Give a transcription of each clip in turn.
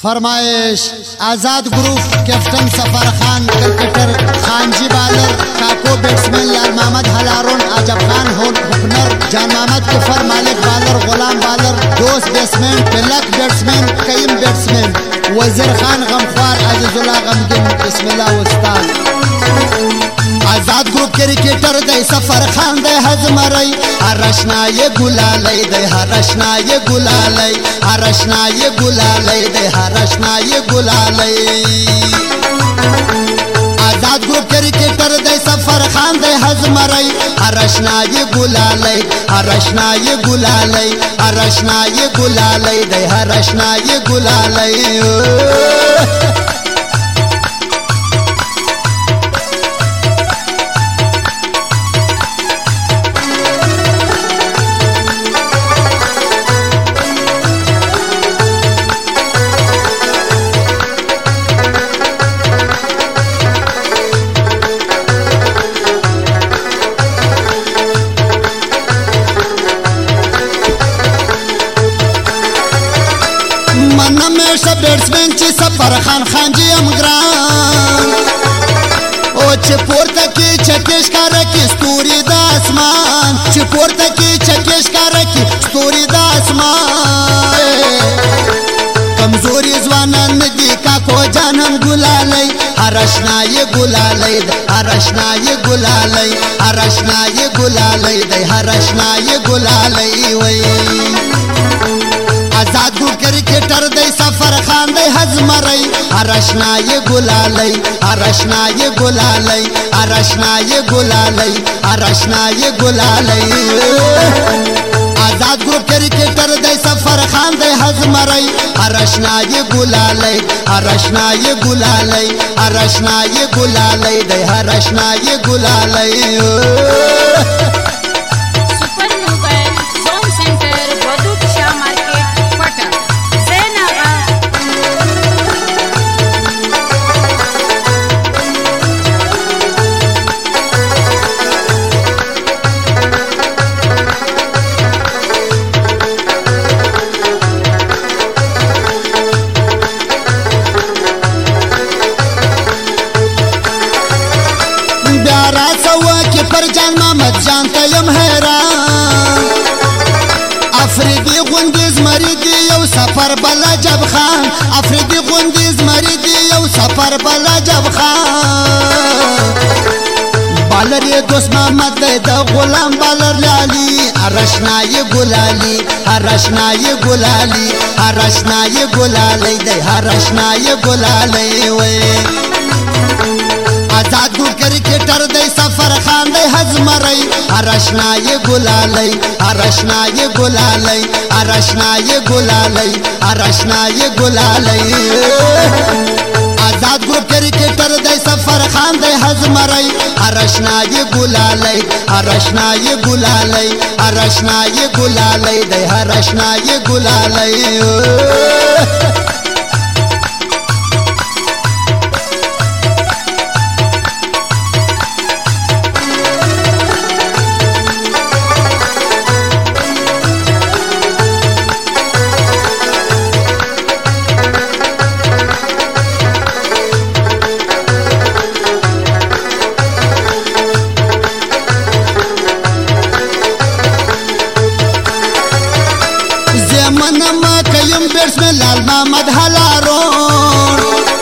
फरमाइश Azad group captain Safar Khan, cricketer Khanji bowler, Kako batsman Lal Mohammad हलारोन, आजब खान हुकनर, जान मोहम्मद कुफर Malik bowler, Ghulam bowler, Dost batsman, Tilak batsman, Qayyum batsman, Wazir Khan गमख्वार, अजीजुल्लाह गमगिन, बिस्मिल्लाह उस्ताद। आजाद ग्रुप क्रिकेटर दे सफर खान दे हजमरई, हरशना ये गुलालई दे, हरशना ये गुलालई, हरशना ये गुलालई दे, हरशना ये गुलालई। आजाद ग्रुप क्रिकेटर दे सफर खान दे हजमरई, हरशना ये गुलालई, हरशना ये गुलालई, हरशना ये गुलालई दे, हरशना ये गुलालई। बैट्समैन ची सफर खान खानजी अमग्रान ओ चिपोर तकी चकेश का रखी स्तूरी दा आसमान, चिपोर तकी चकेश का रखी स्तूरी दा आसमान। कमजोरी जवाना नदी का को जानम गुलालई, हरशना ये गुलालई, हरशना ये गुलालई, हरशना ये गुलालई दे, हरशना ये गुलालई वही। आजाद ग्रुप क्रिकेटर दे सफर खान दे हजमरई, हरशना ये गुलालई, हरशना ये गुलालई, हरशना ये गुलालई, हरशना ये गुलालई। आजाद ग्रुप क्रिकेटर दे सफर खान दे हजमरई, हरशना ये गुलालई, हरशना ये गुलालई, हरशना ये गुलालई दे, हरशना ये गुलालई। पर जान मोहम्मद जान तयम हैरान, अफरीदी गुंदिज मरीदी यौ सफर बला जब खान, अफरीदी गुंदिज मरीदी यौ सफर बला जब खान। बालर ये दोस्त मोहम्मद दे द गुलाम बालर लाली, हरशना ये गुलाली, हरशना ये गुलाली, हरशना ये गुलाली दे, हरशना ये गुलाली वे। आजाद ग्रुप क्रिकेटर दे सफर खान दे हजमरई, हरशना ये गुलालई, हरशना ये गुलालई, हरशना ये गुलालई, हरशना ये गुलालई। आजाद ग्रुप क्रिकेटर दे सफर खान दे हजमरई, हरशना ये गुलालई, हरशना ये गुलालई, हरशना ये गुलालई दे, हरशना ये गुलालई। बैट्समैन लाल मोहम्मद हलारोन,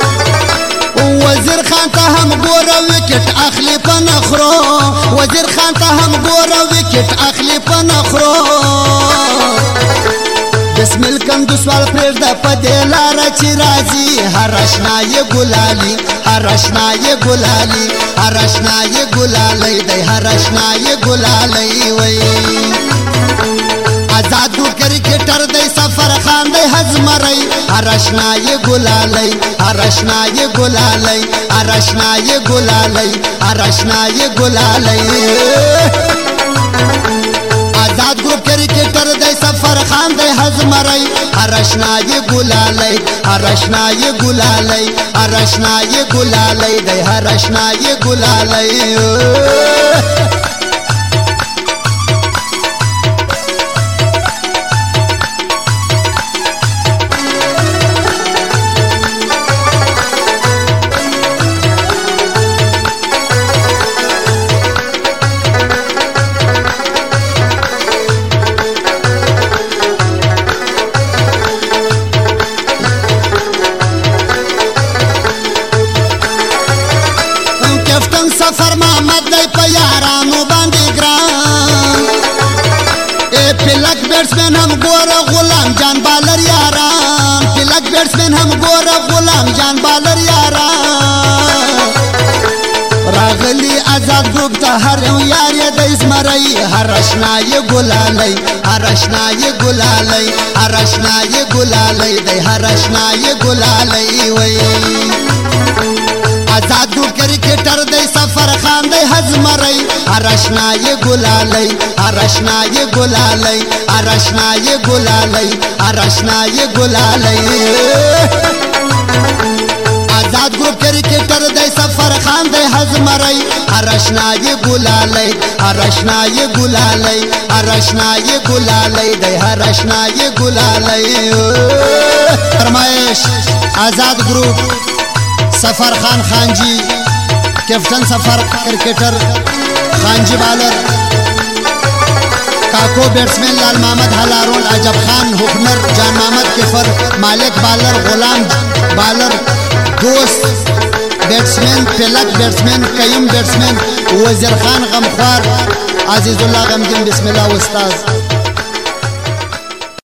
वजीर खान ता हम गोरा विकेट अखली पनखरो, वजीर खान ता हम गोरा विकेट अखली पनखरो। बिस्मिल कंदुसवाल प्रेड पदेला रची राजी, हरशना ये गुलाली, हरशना ये गुलाली, हरशना ये गुलालई दे, हरशना ये गुलालई वही। आजाद ग्रुप क्रिकेटर दे सफर खान दे हजमरई, हरशना ये गुलालई, हरशना ये गुलालई, हरशना ये गुलालई, हरशना ये गुलालई। आजाद ग्रुप क्रिकेटर दे सफर खान दे हजमरई, हरशना ये गुलालई, हरशना ये गुलालई, हरशना ये गुलालई दे, हरशना ये गुलालई। هم ګوره غلام جان بالر یاران پلک بیټسمن هم ګوره غلام جان بالر یاران راغلی آزاد ګروپ ته هر یو یار یې د زمري هر اشنا یې ګلالۍ هر اشنا یې ګلالۍ هر اشنا یې ګلالۍ دی هر اشنا یې ګلالۍ وای آزاد ګروپ کرکټر دی سفر خان دی هزمري هر اشنا یې ګلالۍ هر اشنا یې ګلالۍ هر اشنا یې ګلالۍ هر اشنا یې ګلالۍ آزاد ګروپ کرکټر دی سفر خان دی هزمري هر اشنا یې ګلالۍ هر اشنا یې ګلالۍ هر اشنا یې ګلالۍ دی هر اشنا یې ګلالۍ فرمایش آزاد ګروپ سفر خان خانجی کیپٹن سفر کرکٹر خانجی بالر کاکو بیٹسمین لال محمد ہلارون عجب خان حکنر جان محمد کفر مالک بالر غلام بالر دوست بیٹسمین پلک بیٹسمین قیم بیٹسمین وزیر خان غمخوار عزیز اللہ غمگین بسم اللہ استاذ